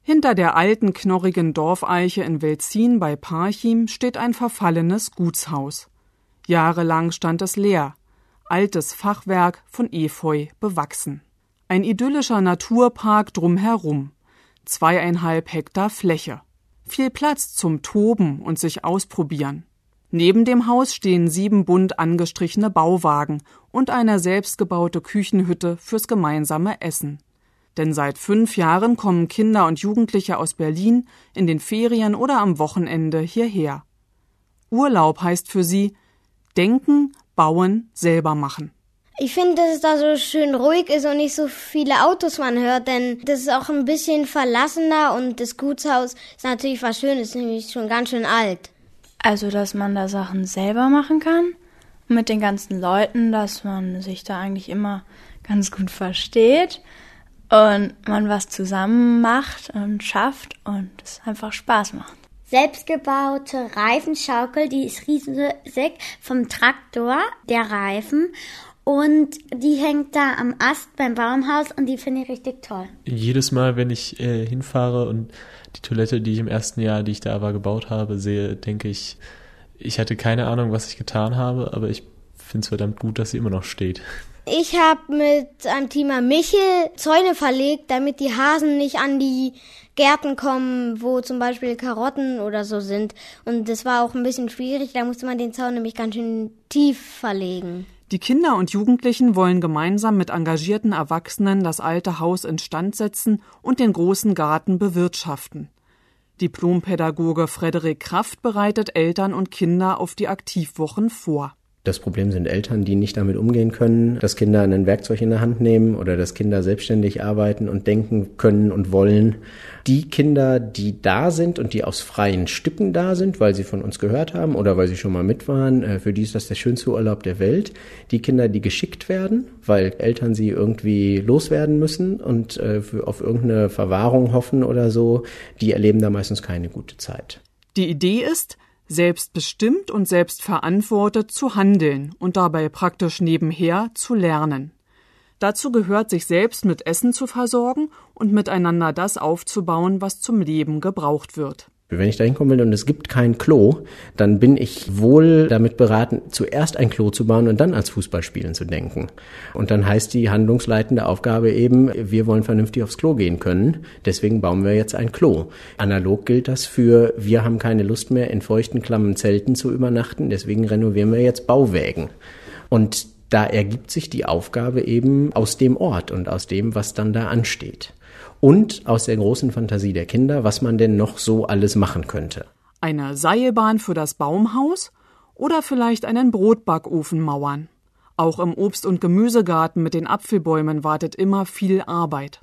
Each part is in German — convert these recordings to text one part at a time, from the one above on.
Hinter der alten, knorrigen Dorfeiche in Velzin bei Parchim steht ein verfallenes Gutshaus. Jahrelang stand es leer, altes Fachwerk von Efeu bewachsen. Ein idyllischer Naturpark drumherum, 2,5 Hektar Fläche. Viel Platz zum Toben und sich ausprobieren. Neben dem Haus stehen 7 bunt angestrichene Bauwagen und eine selbstgebaute Küchenhütte fürs gemeinsame Essen. Denn seit 5 Jahren kommen Kinder und Jugendliche aus Berlin in den Ferien oder am Wochenende hierher. Urlaub heißt für sie denken, bauen, selber machen. Ich finde, dass es da so schön ruhig ist und nicht so viele Autos man hört, denn das ist auch ein bisschen verlassener und das Gutshaus ist natürlich was Schönes, nämlich schon ganz schön alt. Also, dass man da Sachen selber machen kann mit den ganzen Leuten, dass man sich da eigentlich immer ganz gut versteht und man was zusammen macht und schafft und es einfach Spaß macht. Selbstgebaute Reifenschaukel, die ist riesig vom Traktor, der Reifen. Und die hängt da am Ast beim Baumhaus und die finde ich richtig toll. Jedes Mal, wenn ich hinfahre und die Toilette, die ich im ersten Jahr, die ich da aber gebaut habe, sehe, denke ich, ich hatte keine Ahnung, was ich getan habe, aber ich finde es verdammt gut, dass sie immer noch steht. Ich habe mit einem Teamer Michel Zäune verlegt, damit die Hasen nicht an die Gärten kommen, wo zum Beispiel Karotten oder so sind. Und das war auch ein bisschen schwierig, da musste man den Zaun nämlich ganz schön tief verlegen. Die Kinder und Jugendlichen wollen gemeinsam mit engagierten Erwachsenen das alte Haus instand setzen und den großen Garten bewirtschaften. Diplompädagoge Frederik Kraft bereitet Eltern und Kinder auf die Aktivwochen vor. Das Problem sind Eltern, die nicht damit umgehen können, dass Kinder ein Werkzeug in der Hand nehmen oder dass Kinder selbstständig arbeiten und denken können und wollen. Die Kinder, die da sind und die aus freien Stücken da sind, weil sie von uns gehört haben oder weil sie schon mal mit waren, für die ist das der schönste Urlaub der Welt. Die Kinder, die geschickt werden, weil Eltern sie irgendwie loswerden müssen und auf irgendeine Verwahrung hoffen oder so, die erleben da meistens keine gute Zeit. Die Idee ist, selbstbestimmt und selbstverantwortet zu handeln und dabei praktisch nebenher zu lernen. Dazu gehört, sich selbst mit Essen zu versorgen und miteinander das aufzubauen, was zum Leben gebraucht wird. Wenn ich da hinkommen will und es gibt kein Klo, dann bin ich wohl damit beraten, zuerst ein Klo zu bauen und dann ans Fußballspielen zu denken. Und dann heißt die handlungsleitende Aufgabe eben, wir wollen vernünftig aufs Klo gehen können, deswegen bauen wir jetzt ein Klo. Analog gilt das für, wir haben keine Lust mehr, in feuchten, klammen Zelten zu übernachten, deswegen renovieren wir jetzt Bauwägen. Und da ergibt sich die Aufgabe eben aus dem Ort und aus dem, was dann da ansteht. Und aus der großen Fantasie der Kinder, was man denn noch so alles machen könnte. Eine Seilbahn für das Baumhaus oder vielleicht einen Brotbackofen mauern. Auch im Obst- und Gemüsegarten mit den Apfelbäumen wartet immer viel Arbeit.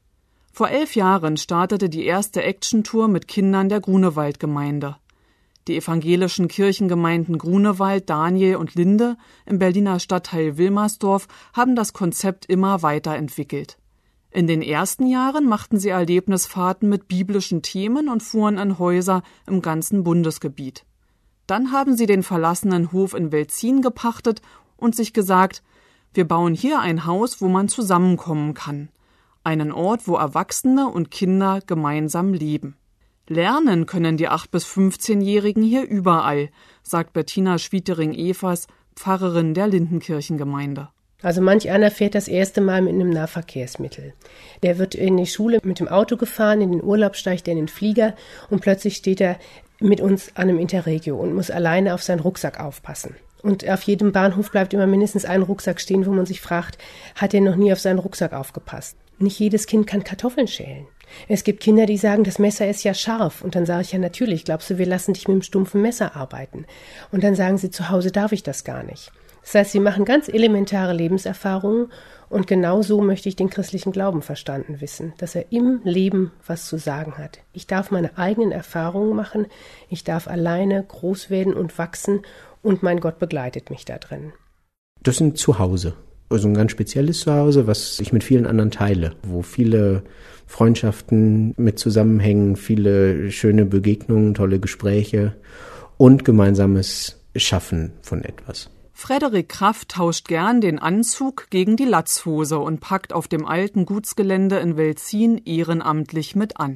Vor 11 Jahren startete die erste Action-Tour mit Kindern der Grunewald-Gemeinde. Die evangelischen Kirchengemeinden Grunewald, Daniel und Linde im Berliner Stadtteil Wilmersdorf haben das Konzept immer weiterentwickelt. In den ersten Jahren machten sie Erlebnisfahrten mit biblischen Themen und fuhren in Häuser im ganzen Bundesgebiet. Dann haben sie den verlassenen Hof in Velzin gepachtet und sich gesagt, wir bauen hier ein Haus, wo man zusammenkommen kann. Einen Ort, wo Erwachsene und Kinder gemeinsam leben. Lernen können die 8- bis 15-Jährigen hier überall, sagt Bettina Schwietering-Evers, Pfarrerin der Lindenkirchengemeinde. Also manch einer fährt das erste Mal mit einem Nahverkehrsmittel. Der wird in die Schule mit dem Auto gefahren, in den Urlaub steigt er in den Flieger und plötzlich steht er mit uns an einem Interregio und muss alleine auf seinen Rucksack aufpassen. Und auf jedem Bahnhof bleibt immer mindestens ein Rucksack stehen, wo man sich fragt, hat er noch nie auf seinen Rucksack aufgepasst? Nicht jedes Kind kann Kartoffeln schälen. Es gibt Kinder, die sagen, das Messer ist ja scharf. Und dann sage ich, ja natürlich, glaubst du, wir lassen dich mit dem stumpfen Messer arbeiten? Und dann sagen sie, zu Hause darf ich das gar nicht. Das heißt, sie machen ganz elementare Lebenserfahrungen und genau so möchte ich den christlichen Glauben verstanden wissen, dass er im Leben was zu sagen hat. Ich darf meine eigenen Erfahrungen machen, ich darf alleine groß werden und wachsen und mein Gott begleitet mich da drin. Das sind Zuhause, also ein ganz spezielles Zuhause, was ich mit vielen anderen teile, wo viele Freundschaften mit zusammenhängen, viele schöne Begegnungen, tolle Gespräche und gemeinsames Schaffen von etwas. Frederik Kraft tauscht gern den Anzug gegen die Latzhose und packt auf dem alten Gutsgelände in Velzin ehrenamtlich mit an.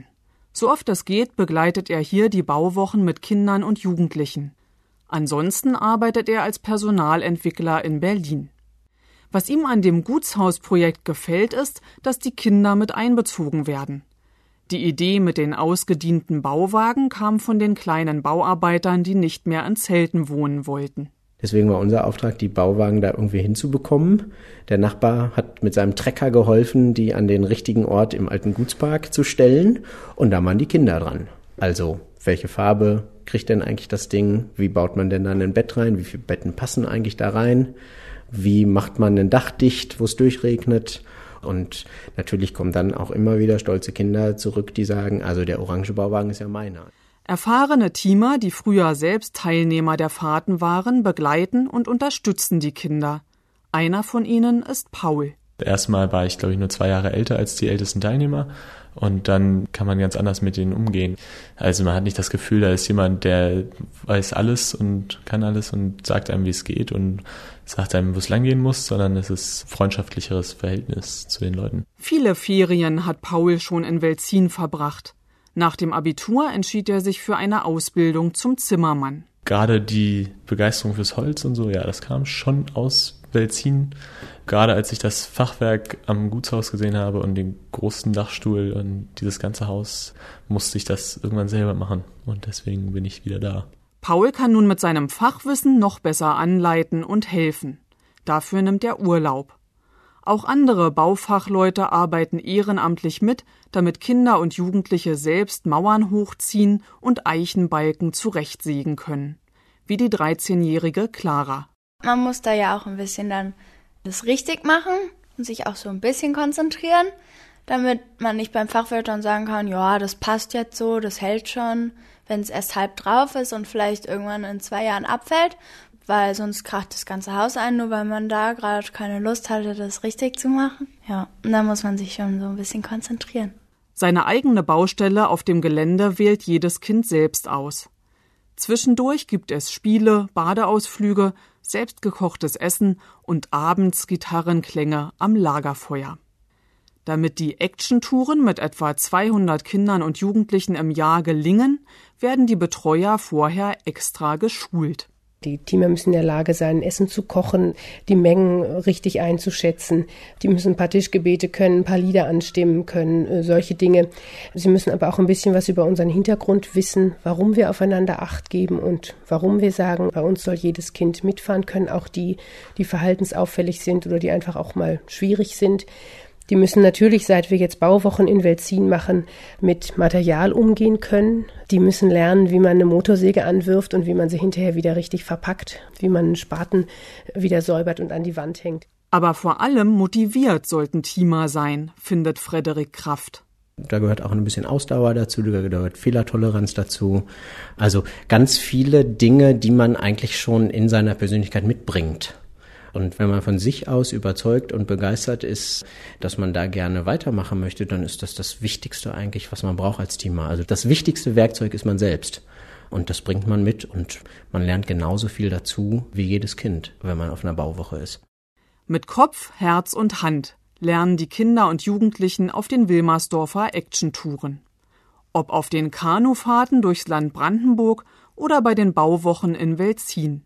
So oft es geht, begleitet er hier die Bauwochen mit Kindern und Jugendlichen. Ansonsten arbeitet er als Personalentwickler in Berlin. Was ihm an dem Gutshausprojekt gefällt, ist, dass die Kinder mit einbezogen werden. Die Idee mit den ausgedienten Bauwagen kam von den kleinen Bauarbeitern, die nicht mehr in Zelten wohnen wollten. Deswegen war unser Auftrag, die Bauwagen da irgendwie hinzubekommen. Der Nachbar hat mit seinem Trecker geholfen, die an den richtigen Ort im alten Gutspark zu stellen. Und da waren die Kinder dran. Also, welche Farbe kriegt denn eigentlich das Ding? Wie baut man denn dann ein Bett rein? Wie viele Betten passen eigentlich da rein? Wie macht man ein Dach dicht, wo es durchregnet? Und natürlich kommen dann auch immer wieder stolze Kinder zurück, die sagen, also der orange Bauwagen ist ja meiner. Erfahrene Teamer, die früher selbst Teilnehmer der Fahrten waren, begleiten und unterstützen die Kinder. Einer von ihnen ist Paul. Erstmal war ich, glaube ich, nur 2 Jahre älter als die ältesten Teilnehmer und dann kann man ganz anders mit denen umgehen. Also man hat nicht das Gefühl, da ist jemand, der weiß alles und kann alles und sagt einem, wie es geht und sagt einem, wo es lang gehen muss, sondern es ist ein freundschaftlicheres Verhältnis zu den Leuten. Viele Ferien hat Paul schon in Welzin verbracht. Nach dem Abitur entschied er sich für eine Ausbildung zum Zimmermann. Gerade die Begeisterung fürs Holz und so, ja, das kam schon aus Welzin. Gerade als ich das Fachwerk am Gutshaus gesehen habe und den großen Dachstuhl und dieses ganze Haus, musste ich das irgendwann selber machen. Und deswegen bin ich wieder da. Paul kann nun mit seinem Fachwissen noch besser anleiten und helfen. Dafür nimmt er Urlaub. Auch andere Baufachleute arbeiten ehrenamtlich mit, damit Kinder und Jugendliche selbst Mauern hochziehen und Eichenbalken zurechtsägen können. Wie die 13-jährige Clara. Man muss da ja auch ein bisschen dann das richtig machen und sich auch so ein bisschen konzentrieren, damit man nicht beim Fachwörtern sagen kann, ja, das passt jetzt so, das hält schon, wenn es erst halb drauf ist und vielleicht irgendwann in 2 Jahren abfällt, weil sonst kracht das ganze Haus ein, nur weil man da gerade keine Lust hatte, das richtig zu machen. Ja, und da muss man sich schon so ein bisschen konzentrieren. Seine eigene Baustelle auf dem Gelände wählt jedes Kind selbst aus. Zwischendurch gibt es Spiele, Badeausflüge, selbstgekochtes Essen und abends Gitarrenklänge am Lagerfeuer. Damit die Action-Touren mit etwa 200 Kindern und Jugendlichen im Jahr gelingen, werden die Betreuer vorher extra geschult. Die Teamer müssen in der Lage sein, Essen zu kochen, die Mengen richtig einzuschätzen. Die müssen ein paar Tischgebete können, ein paar Lieder anstimmen können, solche Dinge. Sie müssen aber auch ein bisschen was über unseren Hintergrund wissen, warum wir aufeinander Acht geben und warum wir sagen, bei uns soll jedes Kind mitfahren können, auch die verhaltensauffällig sind oder die einfach auch mal schwierig sind. Die müssen natürlich, seit wir jetzt Bauwochen in Welzin machen, mit Material umgehen können. Die müssen lernen, wie man eine Motorsäge anwirft und wie man sie hinterher wieder richtig verpackt, wie man einen Spaten wieder säubert und an die Wand hängt. Aber vor allem motiviert sollten Teamer sein, findet Frederik Kraft. Da gehört auch ein bisschen Ausdauer dazu, da gehört Fehlertoleranz dazu. Also ganz viele Dinge, die man eigentlich schon in seiner Persönlichkeit mitbringt. Und wenn man von sich aus überzeugt und begeistert ist, dass man da gerne weitermachen möchte, dann ist das Wichtigste eigentlich, was man braucht als Teamer. Also das wichtigste Werkzeug ist man selbst. Und das bringt man mit und man lernt genauso viel dazu wie jedes Kind, wenn man auf einer Bauwoche ist. Mit Kopf, Herz und Hand lernen die Kinder und Jugendlichen auf den Wilmersdorfer Action-Touren. Ob auf den Kanufahrten durchs Land Brandenburg oder bei den Bauwochen in Welzin.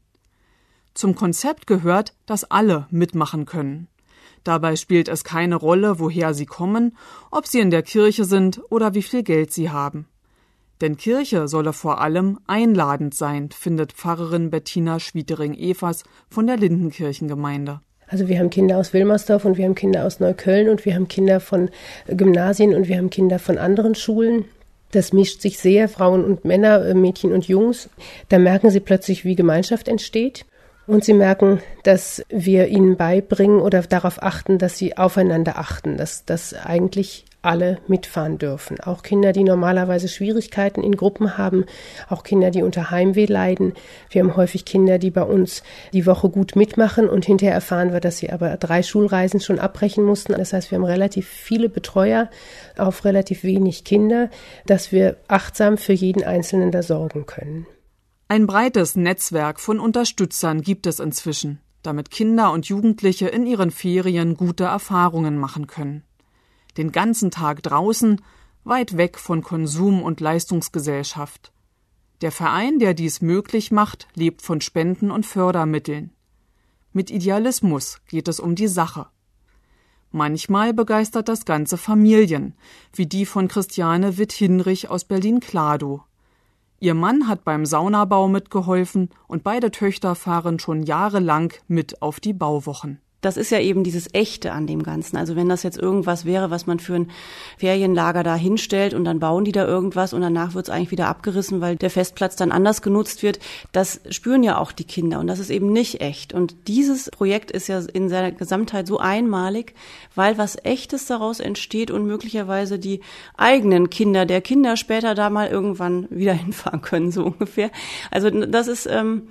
Zum Konzept gehört, dass alle mitmachen können. Dabei spielt es keine Rolle, woher sie kommen, ob sie in der Kirche sind oder wie viel Geld sie haben. Denn Kirche solle vor allem einladend sein, findet Pfarrerin Bettina Schwietering-Evers von der Lindenkirchengemeinde. Also wir haben Kinder aus Wilmersdorf und wir haben Kinder aus Neukölln und wir haben Kinder von Gymnasien und wir haben Kinder von anderen Schulen. Das mischt sich sehr, Frauen und Männer, Mädchen und Jungs. Da merken sie plötzlich, wie Gemeinschaft entsteht. Und sie merken, dass wir ihnen beibringen oder darauf achten, dass sie aufeinander achten, dass eigentlich alle mitfahren dürfen. Auch Kinder, die normalerweise Schwierigkeiten in Gruppen haben, auch Kinder, die unter Heimweh leiden. Wir haben häufig Kinder, die bei uns die Woche gut mitmachen und hinterher erfahren wir, dass sie aber 3 Schulreisen schon abbrechen mussten. Das heißt, wir haben relativ viele Betreuer auf relativ wenig Kinder, dass wir achtsam für jeden Einzelnen da sorgen können. Ein breites Netzwerk von Unterstützern gibt es inzwischen, damit Kinder und Jugendliche in ihren Ferien gute Erfahrungen machen können. Den ganzen Tag draußen, weit weg von Konsum und Leistungsgesellschaft. Der Verein, der dies möglich macht, lebt von Spenden und Fördermitteln. Mit Idealismus geht es um die Sache. Manchmal begeistert das Ganze Familien, wie die von Christiane Witt-Hinrich aus Berlin-Kladow. Ihr Mann hat beim Saunabau mitgeholfen und beide Töchter fahren schon jahrelang mit auf die Bauwochen. Das ist ja eben dieses Echte an dem Ganzen. Also wenn das jetzt irgendwas wäre, was man für ein Ferienlager da hinstellt und dann bauen die da irgendwas und danach wird es eigentlich wieder abgerissen, weil der Festplatz dann anders genutzt wird, das spüren ja auch die Kinder und das ist eben nicht echt. Und dieses Projekt ist ja in seiner Gesamtheit so einmalig, weil was Echtes daraus entsteht und möglicherweise die eigenen Kinder der Kinder später da mal irgendwann wieder hinfahren können, so ungefähr. Also das ist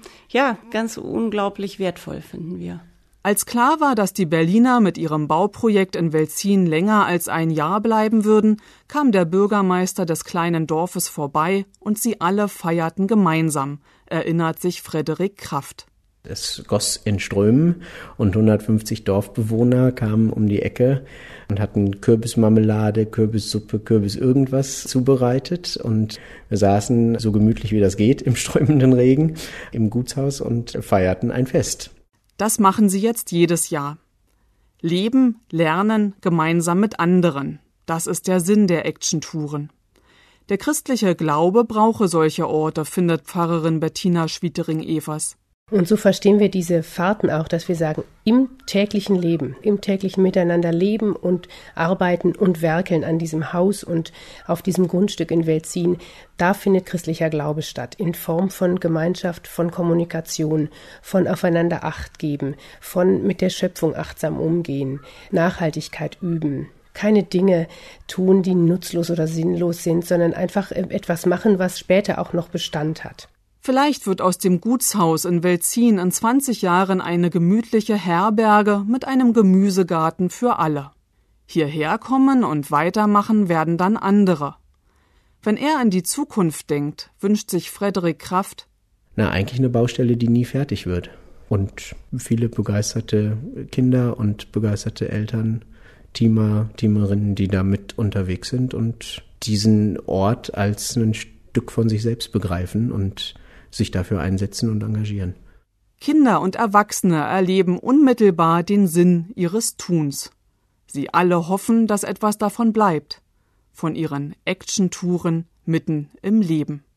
ganz unglaublich wertvoll, finden wir. Als klar war, dass die Berliner mit ihrem Bauprojekt in Welzin länger als ein Jahr bleiben würden, kam der Bürgermeister des kleinen Dorfes vorbei und sie alle feierten gemeinsam, erinnert sich Frederik Kraft. Es goss in Strömen und 150 Dorfbewohner kamen um die Ecke und hatten Kürbismarmelade, Kürbissuppe, Kürbis irgendwas zubereitet und wir saßen so gemütlich wie das geht im strömenden Regen im Gutshaus und feierten ein Fest. Das machen sie jetzt jedes Jahr. Leben, lernen, gemeinsam mit anderen. Das ist der Sinn der Action-Touren. Der christliche Glaube brauche solche Orte, findet Pfarrerin Bettina Schwietering-Evers. Und so verstehen wir diese Fahrten auch, dass wir sagen, im täglichen Leben, im täglichen Miteinander leben und arbeiten und werkeln an diesem Haus und auf diesem Grundstück in Welzin, da findet christlicher Glaube statt, in Form von Gemeinschaft, von Kommunikation, von aufeinander Acht geben, von mit der Schöpfung achtsam umgehen, Nachhaltigkeit üben. Keine Dinge tun, die nutzlos oder sinnlos sind, sondern einfach etwas machen, was später auch noch Bestand hat. Vielleicht wird aus dem Gutshaus in Welzin in 20 Jahren eine gemütliche Herberge mit einem Gemüsegarten für alle. Hierher kommen und weitermachen werden dann andere. Wenn er an die Zukunft denkt, wünscht sich Frederik Kraft: Eigentlich eine Baustelle, die nie fertig wird. Und viele begeisterte Kinder und begeisterte Eltern, Teamerinnen, die da mit unterwegs sind und diesen Ort als ein Stück von sich selbst begreifen und sich dafür einsetzen und engagieren. Kinder und Erwachsene erleben unmittelbar den Sinn ihres Tuns. Sie alle hoffen, dass etwas davon bleibt. Von ihren Action-Touren mitten im Leben.